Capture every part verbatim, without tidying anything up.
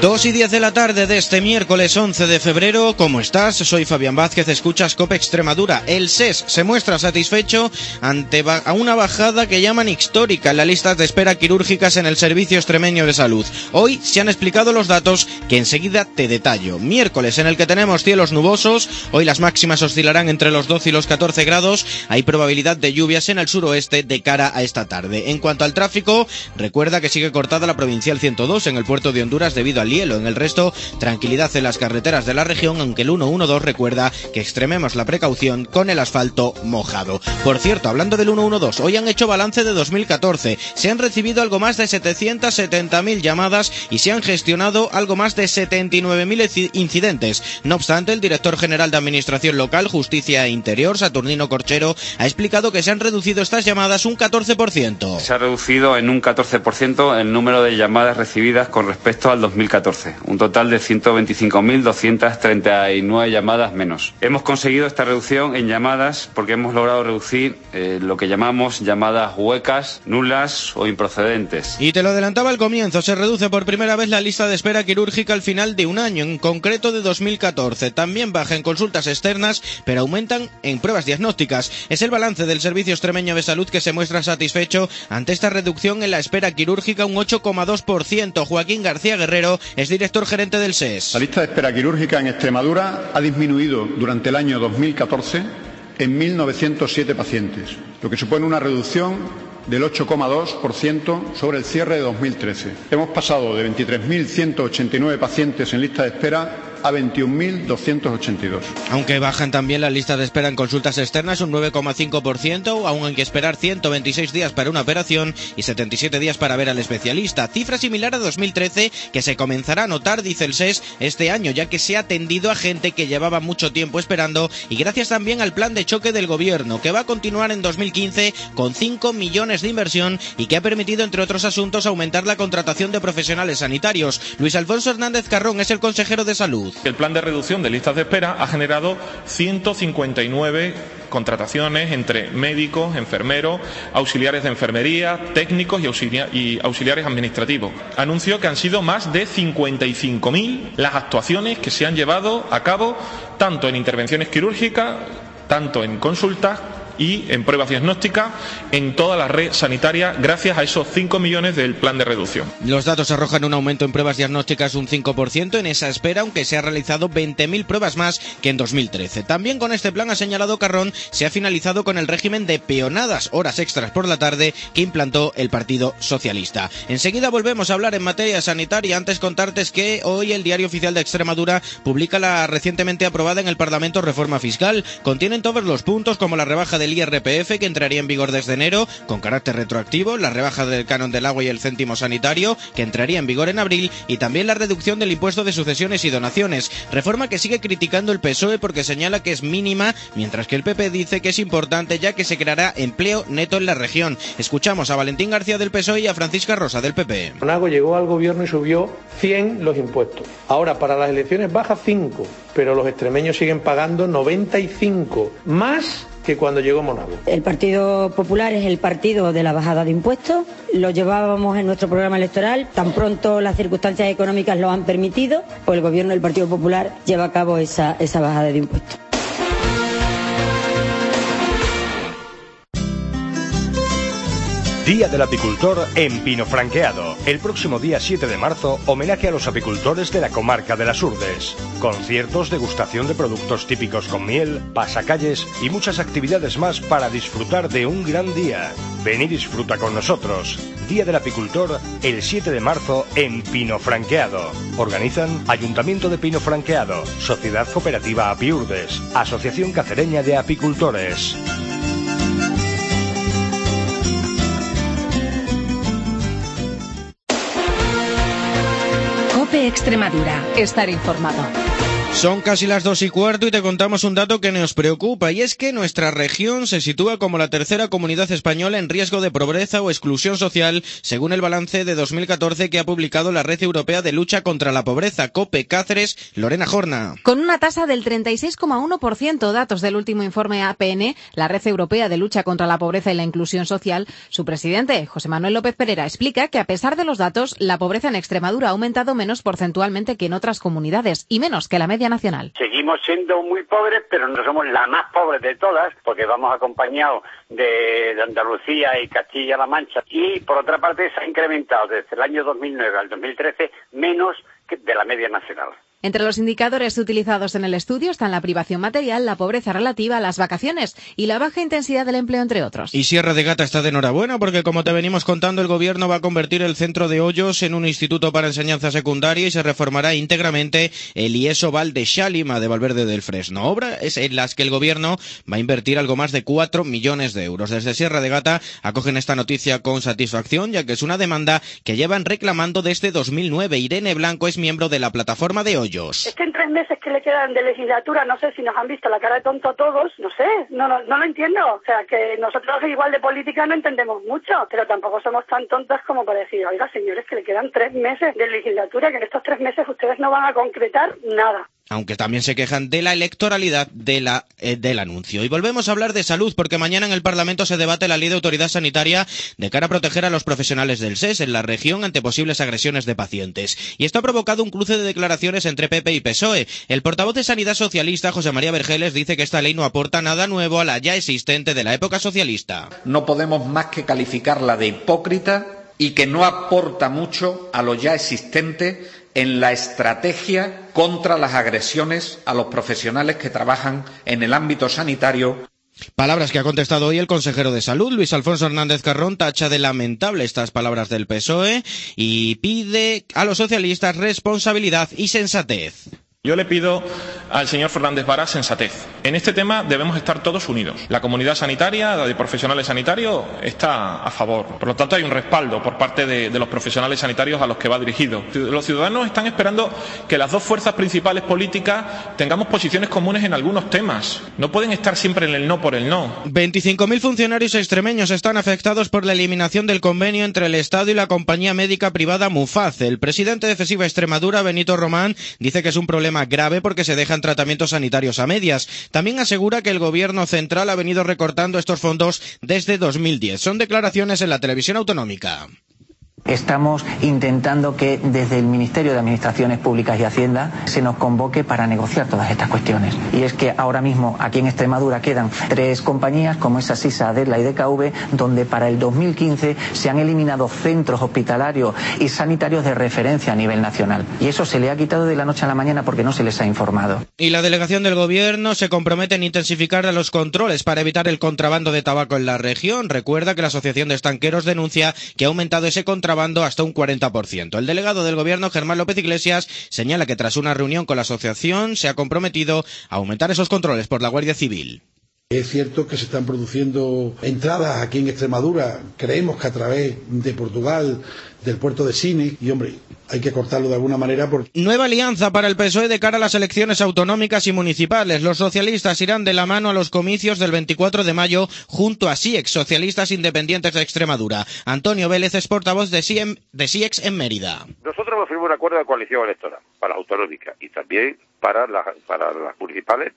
Dos y diez de la tarde de este miércoles once de febrero. ¿Cómo estás? Soy Fabián Vázquez, escuchas COPE Extremadura. El S E S se muestra satisfecho ante ba- a una bajada que llaman histórica en las listas de espera quirúrgicas en el Servicio Extremeño de Salud. Hoy se han explicado los datos que enseguida te detallo. Miércoles en el que tenemos cielos nubosos, hoy las máximas oscilarán entre los doce y los catorce grados, hay probabilidad de lluvias en el suroeste de cara a esta tarde. En cuanto al tráfico, recuerda que sigue cortada la Provincial ciento dos en el puerto de Honduras debido al hielo. En el resto, tranquilidad en las carreteras de la región, aunque el ciento doce recuerda que extrememos la precaución con el asfalto mojado. Por cierto, hablando del ciento doce, hoy han hecho balance de dos mil catorce. Se han recibido algo más de setecientas setenta mil llamadas y se han gestionado algo más de setenta y nueve mil incidentes. No obstante, el director general de Administración Local, Justicia e Interior, Saturnino Corchero, ha explicado que se han reducido estas llamadas un catorce por ciento. Se ha reducido en un catorce por ciento el número de llamadas recibidas con respecto al dos mil catorce, un total de ciento veinticinco mil doscientas treinta y nueve llamadas menos. Hemos conseguido esta reducción en llamadas porque hemos logrado reducir eh, lo que llamamos llamadas huecas, nulas o improcedentes. Y te lo adelantaba al comienzo, se reduce por primera vez la lista de espera quirúrgica al final de un año, en concreto de dos mil catorce. También baja en consultas externas, pero aumentan en pruebas diagnósticas. Es el balance del Servicio Extremeño de Salud que se muestra satisfecho ante esta reducción en la espera quirúrgica, un ocho coma dos por ciento. Joaquín García Guerrero es director gerente del S E S. La lista de espera quirúrgica en Extremadura ha disminuido durante el año dos mil catorce en mil novecientos siete pacientes, lo que supone una reducción del ocho coma dos por ciento sobre el cierre de dos mil trece. Hemos pasado de veintitrés mil ciento ochenta y nueve pacientes en lista de espera a veintiún mil doscientos ochenta y dos. Aunque bajan también las listas de espera en consultas externas un nueve coma cinco por ciento, aún hay que esperar ciento veintiséis días para una operación y setenta y siete días para ver al especialista. Cifra similar a dos mil trece que se comenzará a notar, dice el S E S, este año, ya que se ha atendido a gente que llevaba mucho tiempo esperando y gracias también al plan de choque del gobierno, que va a continuar en dos mil quince con cinco millones de inversión y que ha permitido, entre otros asuntos, aumentar la contratación de profesionales sanitarios. Luis Alfonso Hernández Carrón es el consejero de Salud. El plan de reducción de listas de espera ha generado ciento cincuenta y nueve contrataciones entre médicos, enfermeros, auxiliares de enfermería, técnicos y, auxilia- y auxiliares administrativos. Anunció que han sido más de cincuenta y cinco mil las actuaciones que se han llevado a cabo tanto en intervenciones quirúrgicas, tanto en consultas y en pruebas diagnósticas en toda la red sanitaria gracias a esos cinco millones del plan de reducción. Los datos arrojan un aumento en pruebas diagnósticas un cinco por ciento en esa espera, aunque se ha realizado veinte mil pruebas más que en dos mil trece. También con este plan, ha señalado Carrón, se ha finalizado con el régimen de peonadas, horas extras por la tarde, que implantó el Partido Socialista. Enseguida volvemos a hablar en materia sanitaria. Antes contarte que hoy el Diario Oficial de Extremadura publica la recientemente aprobada en el Parlamento reforma fiscal. Contienen todos los puntos, como la rebaja de el I R P F, que entraría en vigor desde enero con carácter retroactivo, la rebaja del canon del agua y el céntimo sanitario, que entraría en vigor en abril, y también la reducción del impuesto de sucesiones y donaciones, reforma que sigue criticando el P S O E porque señala que es mínima, mientras que el P P dice que es importante ya que se creará empleo neto en la región. Escuchamos a Valentín García del P S O E y a Francisca Rosa del P P. Monago llegó al gobierno y subió cien los impuestos. Ahora para las elecciones baja cinco, pero los extremeños siguen pagando noventa y cinco, más que cuando llegó Monago. El Partido Popular es el partido de la bajada de impuestos, lo llevábamos en nuestro programa electoral, tan pronto las circunstancias económicas lo han permitido, pues el gobierno del Partido Popular lleva a cabo esa, esa bajada de impuestos. Día del Apicultor en Pino Franqueado. El próximo día siete de marzo, homenaje a los apicultores de la comarca de las Urdes. Conciertos, degustación de productos típicos con miel, pasacalles y muchas actividades más para disfrutar de un gran día. Ven y disfruta con nosotros. Día del Apicultor el siete de marzo en Pino Franqueado. Organizan Ayuntamiento de Pino Franqueado, Sociedad Cooperativa Apiurdes, Asociación Cacereña de Apicultores. COPE Extremadura. Estar informado. Son casi las dos y cuarto y te contamos un dato que nos preocupa, y es que nuestra región se sitúa como la tercera comunidad española en riesgo de pobreza o exclusión social, según el balance de dos mil catorce que ha publicado la Red Europea de Lucha contra la Pobreza, COPE Cáceres. Lorena Jorna. Con una tasa del treinta y seis coma uno por ciento, datos del último informe A P N, la Red Europea de Lucha contra la Pobreza y la Inclusión Social, su presidente, José Manuel López Pereira, explica que a pesar de los datos, la pobreza en Extremadura ha aumentado menos porcentualmente que en otras comunidades y menos que la media nacional. Seguimos siendo muy pobres, pero no somos la más pobre de todas, porque vamos acompañados de, de Andalucía y Castilla-La Mancha. Y por otra parte se ha incrementado desde el año dos mil nueve al dos mil trece menos que de la media nacional. Entre los indicadores utilizados en el estudio están la privación material, la pobreza relativa, las vacaciones y la baja intensidad del empleo, entre otros. Y Sierra de Gata está de enhorabuena porque, como te venimos contando, el gobierno va a convertir el centro de Hoyos en un instituto para enseñanza secundaria y se reformará íntegramente el I E S O Valde Xálima de Valverde del Fresno. Obras en las que el gobierno va a invertir algo más de cuatro millones de euros. Desde Sierra de Gata acogen esta noticia con satisfacción, ya que es una demanda que llevan reclamando desde dos mil nueve. Irene Blanco es miembro de la plataforma de Hoyos. Es que en tres meses que le quedan de legislatura, no sé si nos han visto la cara de tonto todos, no sé, no, no, no lo entiendo. O sea, que nosotros igual de política no entendemos mucho, pero tampoco somos tan tontas como para decir, oiga, señores, que le quedan tres meses de legislatura, que en estos tres meses ustedes no van a concretar nada. Aunque también se quejan de la electoralidad de la, eh, del anuncio. Y volvemos a hablar de salud, porque mañana en el Parlamento se debate la Ley de Autoridad Sanitaria de cara a proteger a los profesionales del S E S en la región ante posibles agresiones de pacientes. Y esto ha provocado un cruce de declaraciones entre P P y P S O E. El portavoz de Sanidad Socialista, José María Vergeles, dice que esta ley no aporta nada nuevo a la ya existente de la época socialista. No podemos más que calificarla de hipócrita y que no aporta mucho a lo ya existente en la estrategia contra las agresiones a los profesionales que trabajan en el ámbito sanitario. Palabras que ha contestado hoy el consejero de Salud, Luis Alfonso Hernández Carrón, tacha de lamentable estas palabras del P S O E y pide a los socialistas responsabilidad y sensatez. Yo le pido al señor Fernández Vara sensatez. En este tema debemos estar todos unidos. La comunidad sanitaria, la de profesionales sanitarios, está a favor. Por lo tanto, hay un respaldo por parte de, de los profesionales sanitarios a los que va dirigido. Los ciudadanos están esperando que las dos fuerzas principales políticas tengamos posiciones comunes en algunos temas. No pueden estar siempre en el no por el no. veinticinco mil funcionarios extremeños están afectados por la eliminación del convenio entre el Estado y la compañía médica privada Mufaz. El presidente de FESIVA Extremadura, Benito Román, dice que es un problema grave porque se dejan tratamientos sanitarios a medias. También asegura que el gobierno central ha venido recortando estos fondos desde dos mil diez. Son declaraciones en la televisión autonómica. Estamos intentando que desde el Ministerio de Administraciones Públicas y Hacienda se nos convoque para negociar todas estas cuestiones. Y es que ahora mismo aquí en Extremadura quedan tres compañías, como es Asisa, Adela y D K V, donde para el dos mil quince se han eliminado centros hospitalarios y sanitarios de referencia a nivel nacional. Y eso se le ha quitado de la noche a la mañana porque no se les ha informado. Y la delegación del gobierno se compromete en intensificar los controles para evitar el contrabando de tabaco en la región. Recuerda que la Asociación de Estanqueros denuncia que ha aumentado ese contrabando hasta un cuarenta por ciento. El delegado del gobierno, Germán López Iglesias, señala que tras una reunión con la asociación se ha comprometido a aumentar esos controles por la Guardia Civil. Es cierto que se están produciendo entradas aquí en Extremadura, creemos que a través de Portugal, del puerto de Sine, y hombre, hay que cortarlo de alguna manera porque... Nueva alianza para el P S O E de cara a las elecciones autonómicas y municipales. Los socialistas irán de la mano a los comicios del veinticuatro de mayo junto a S I E X, Socialistas Independientes de Extremadura. Antonio Vélez es portavoz de S I E X en Mérida. Nosotros hemos firmado un acuerdo de coalición electoral para la autonómica y también para, la, para las municipales.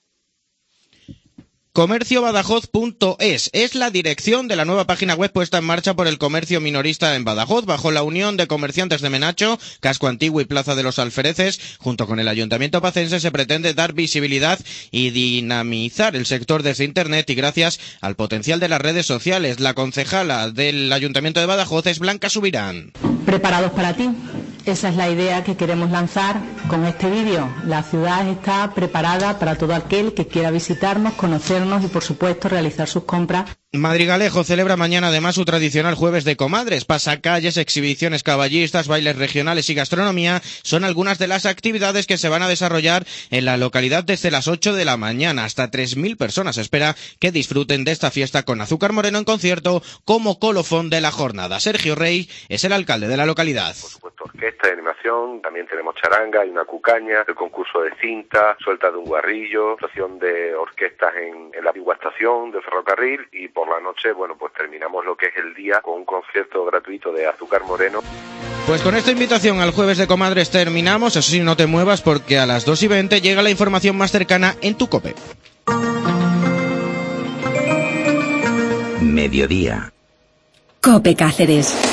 comercio badajoz punto es es la dirección de la nueva página web puesta en marcha por el comercio minorista en Badajoz, bajo la Unión de Comerciantes de Menacho, Casco Antiguo y Plaza de los Alfereces. Junto con el Ayuntamiento pacense se pretende dar visibilidad y dinamizar el sector desde Internet y gracias al potencial de las redes sociales. La concejala del Ayuntamiento de Badajoz es Blanca Subirán. Preparados para ti. Esa es la idea que queremos lanzar con este vídeo. La ciudad está preparada para todo aquel que quiera visitarnos, conocernos y, por supuesto, realizar sus compras. Madrigalejo celebra mañana además su tradicional jueves de comadres. Pasacalles, exhibiciones caballistas, bailes regionales y gastronomía son algunas de las actividades que se van a desarrollar en la localidad desde las ocho de la mañana. Hasta tres mil personas espera que disfruten de esta fiesta con Azúcar Moreno en concierto como colofón de la jornada. Sergio Rey es el alcalde de la localidad. Por supuesto, orquesta de animación, también tenemos charanga, hay una cucaña, el concurso de cinta, suelta de un guarrillo, actuación de orquestas en, en la antigua estación del ferrocarril y por la noche, bueno, pues terminamos lo que es el día con un concierto gratuito de Azúcar Moreno. Pues con esta invitación al Jueves de Comadres terminamos, eso sí, no te muevas porque a las dos y veinte llega la información más cercana en tu COPE. Mediodía. COPE Cáceres.